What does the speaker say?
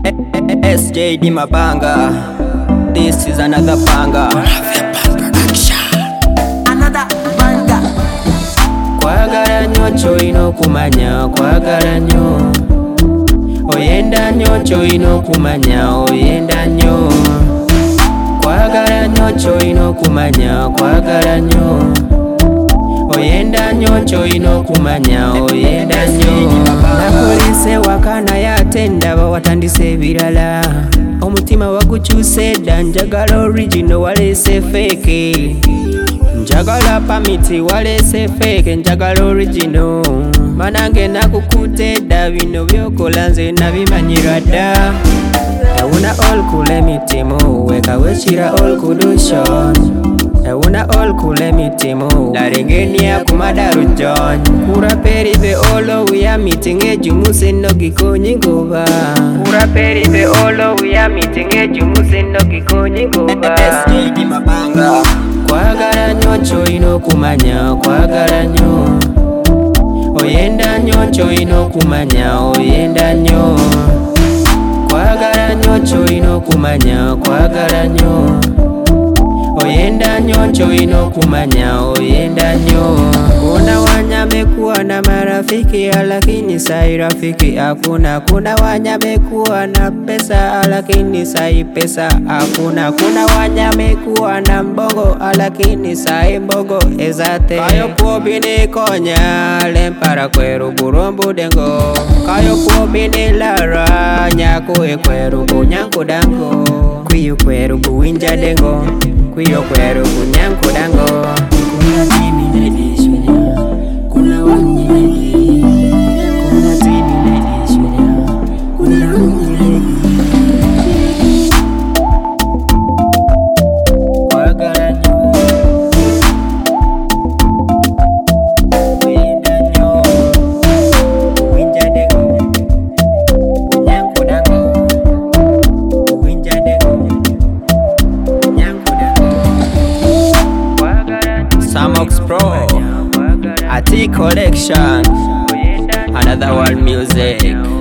SJD Mabanga. This is another banger. Another banger. Kwagala nnyo ky'olina okumanya, kwagala nnyo. Oyenda nnyo ky'olina okumanya, oyenda nnyo. Kwagala nnyo ky'olina okumanya, kwagala nnyo. Oyenda nnyo ky'olina okumanya, oyenda nnyo. Nakulese waka naye ate ndaba watandise ebirala. Omutima wagukyuse dda, njagala original waleese fake. Njagala pamiti waleese fake, njagala original. Manange nakukutte dda, bino byokola nze nabimanyirwa dda. Ewuna all kule mitimu, weka wekira all kudushan. Ewuna all kule mitimu, darengenia kumadaru John. Kura peri be olo uya mitinge jumuse no gikonyi ngoba. Kura peri be olo uya mitinge jumuse no gikonyi ngoba. SJD Mabanga. Kwagala nnyo ky'olina okumanya, kwagala nnyo. Oyenda nnyo ky'olina okumanya, oyenda nnyo. Kwagala nnyo ky'olina okumanya, kwagala nnyo. Oyenda nnyo ky'olina okumanya, oyenda nnyo. Kuna wanyamekuwa na marafiki lakini sai rafiki hakuna. Kuna wanyamekuwa na pesa lakini sai pesa hakuna. Kuna wanyamekuwa na mbongo lakini sai mbongo ezate. Kayo kuobini konya lempara kweru burumbu dengo. Kayo kuobini lara nyako ekweru bunyanku dango. Kuyu kweru buwinja dengo. Kuyo kweru bunyanku dango. Kuna tini lady sunya, kuna wanyi lady. Kuna tini lady sunya, kuna wanyi lady. Kwagala nnyo. Oyenda nnyo. Buwinja dengo. Bunyanku dango. Buwinja dengo. Bunyanku dango. Samox Pro, Ati Collection, Another World Music.